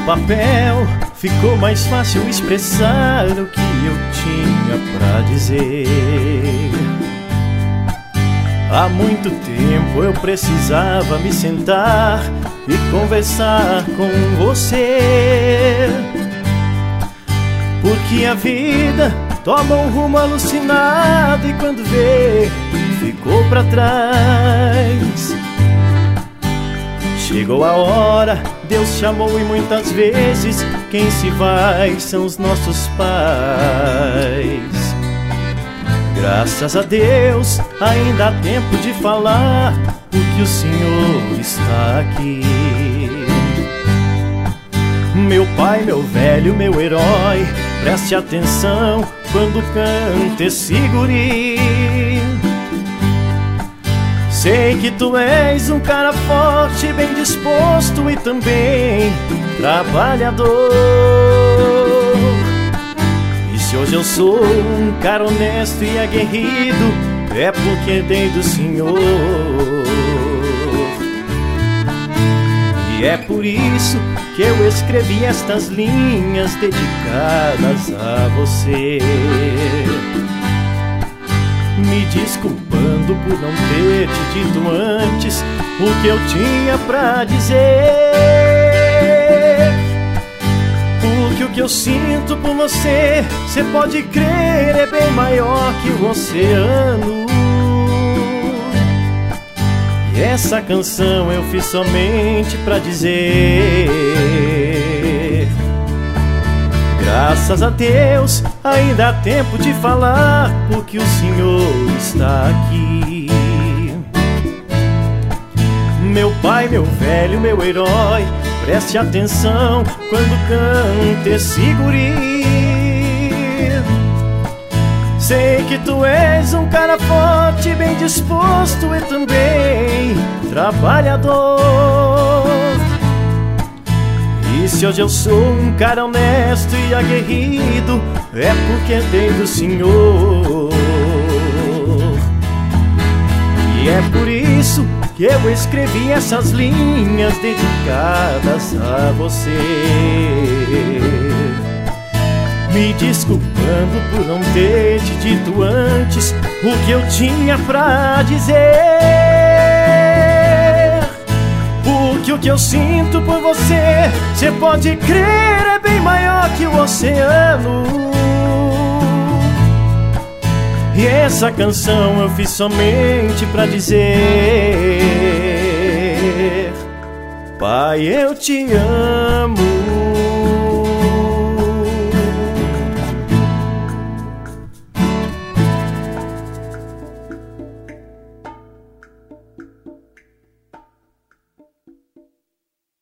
papel ficou mais fácil expressar o que eu tinha pra dizer. Há muito tempo eu precisava me sentar e conversar com você, porque a vida toma um rumo alucinado e quando vê, ficou pra trás. Chegou a hora, Deus chamou e muitas vezes quem se vai são os nossos pais. Graças a Deus ainda há tempo de falar, porque o Senhor está aqui. Meu pai, meu velho, meu herói, preste atenção quando canta esse guri. Sei que tu és um cara forte, bem disposto e também trabalhador. E se hoje eu sou um cara honesto e aguerrido, é porque dei do Senhor. E é por isso que eu escrevi estas linhas dedicadas a você, me desculpando por não ter te dito antes o que eu tinha pra dizer. Porque o que eu sinto por você, cê pode crer, é bem maior que o oceano. E essa canção eu fiz somente pra dizer: graças a Deus ainda há tempo de falar, porque o Senhor está aqui. Meu pai, meu velho, meu herói, preste atenção quando canta esse guri. Sei que tu és um cara forte, bem disposto e também trabalhador. E se hoje eu sou um cara honesto e aguerrido, é porque dei do Senhor. E é por isso que eu escrevi essas linhas dedicadas a você, me desculpando por não ter te dito antes o que eu tinha pra dizer. Porque o que eu sinto por você, cê pode crer, é bem maior que o oceano. E essa canção eu fiz somente pra dizer: Pai, eu te amo.